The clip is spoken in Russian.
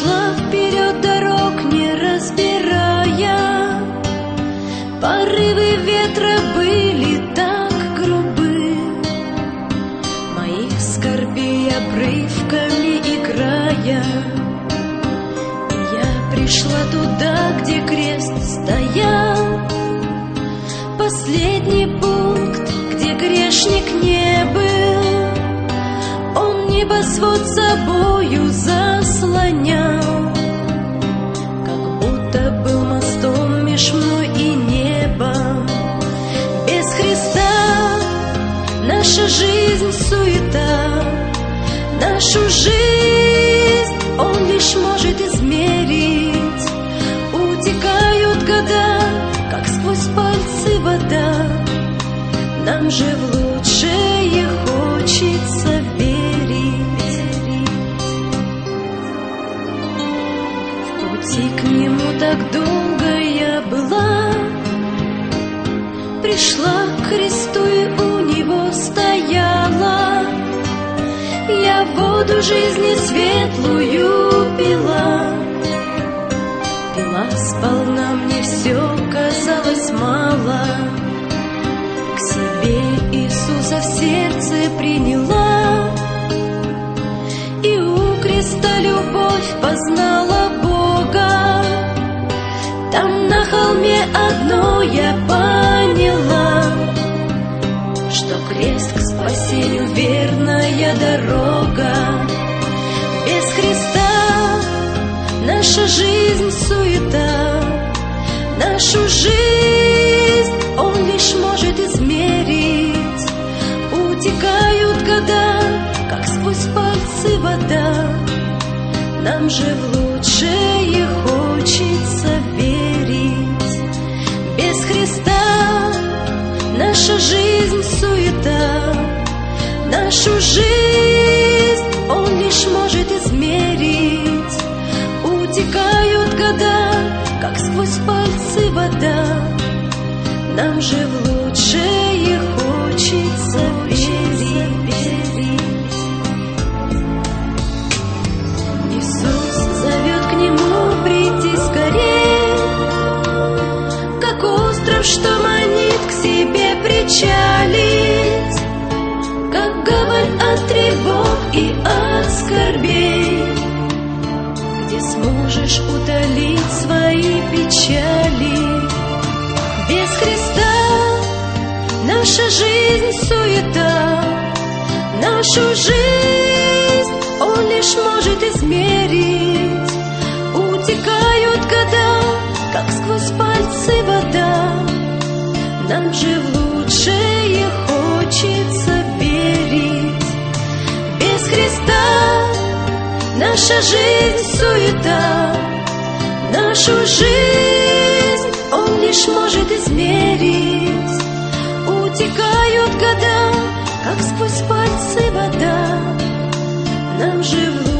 шла вперед, дорог не разбирая. Порывы ветра были так грубы, моих скорбей обрывками играя. И я пришла туда, где крест стоял, последний пункт, где грешник не был. Он небосвод собою заслонял, как будто был мостом меж мной и небом. Без Христа наша жизнь суета, нашу жизнь Он лишь может измерить. Утекают года, как сквозь пальцы вода, нам же в лучшее хочется верить. В пути к Нему так долго я была, пришла к Христу и у Него стояла. Я воду жизни светлую пила, пила сполна, мне все казалось мало. К себе Иисуса в сердце приняла, и у креста любовь познала Бога. Там на холме одно я поняла, что крест к спасению верная дорога. Без Христа наша жизнь суета, нашу жизнь Он лишь может измерить. Утекают года, как сквозь пальцы вода, нам же в лучшее хочется верить. Без Христа наша жизнь суета, нашу жизнь Он лишь может измерить. Утекают года, как сквозь пальцы вода, нам же в лучшее хочется верить. Иисус зовет к Нему прийти скорей, как остров, что манит к себе причалить, как гавань от тревог и от скорбей, где сможешь утолить свои печали. Без Христа наша жизнь суета, нашу жизнь Он лишь может измерить. Утекают года, как сквозь пальцы вода, нам же в лучшее хочется верить. Без Христа наша жизнь суета, нашу жизнь Он лишь может измерить. Утекают года, как сквозь пальцы вода, нам же в